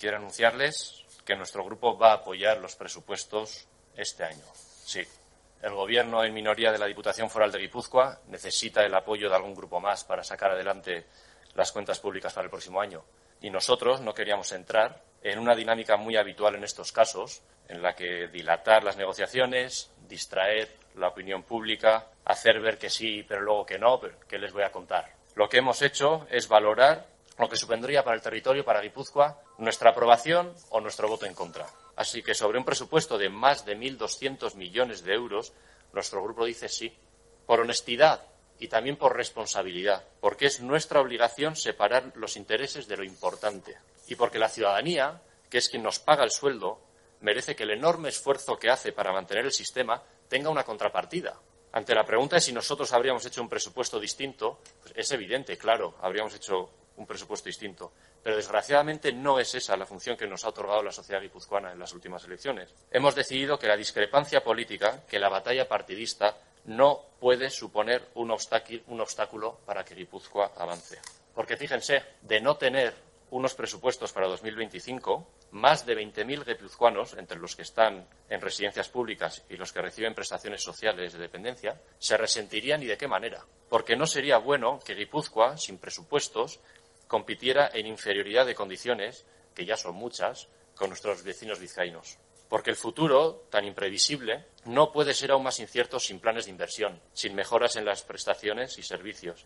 quiero anunciarles que nuestro grupo va a apoyar los presupuestos este año. Sí, el Gobierno en minoría de la Diputación Foral de Guipúzcoa necesita el apoyo de algún grupo más para sacar adelante las cuentas públicas para el próximo año. Y nosotros no queríamos entrar en una dinámica muy habitual en estos casos, en la que dilatar las negociaciones, distraer la opinión pública, hacer ver que sí, pero luego que no, pero ¿qué les voy a contar? Lo que hemos hecho es valorar lo que supondría para el territorio, para Guipúzcoa, nuestra aprobación o nuestro voto en contra. Así que sobre un presupuesto de más de 1.200 millones de euros, nuestro grupo dice sí, por honestidad y también por responsabilidad, porque es nuestra obligación separar los intereses de lo importante y porque la ciudadanía, que es quien nos paga el sueldo, merece que el enorme esfuerzo que hace para mantener el sistema tenga una contrapartida. Ante la pregunta de si nosotros habríamos hecho un presupuesto distinto, pues es evidente, claro, habríamos hecho un presupuesto distinto. Pero, desgraciadamente, no es esa la función que nos ha otorgado la sociedad guipuzcoana en las últimas elecciones. Hemos decidido que la discrepancia política, que la batalla partidista, no puede suponer un obstáculo para que Guipúzcoa avance. Porque, fíjense, de no tener unos presupuestos para 2025, más de 20.000 guipuzcoanos, entre los que están en residencias públicas y los que reciben prestaciones sociales de dependencia, se resentirían y de qué manera. Porque no sería bueno que Guipúzcoa, sin presupuestos, compitiera en inferioridad de condiciones, que ya son muchas, con nuestros vecinos vizcaínos. Porque el futuro, tan imprevisible, no puede ser aún más incierto sin planes de inversión, sin mejoras en las prestaciones y servicios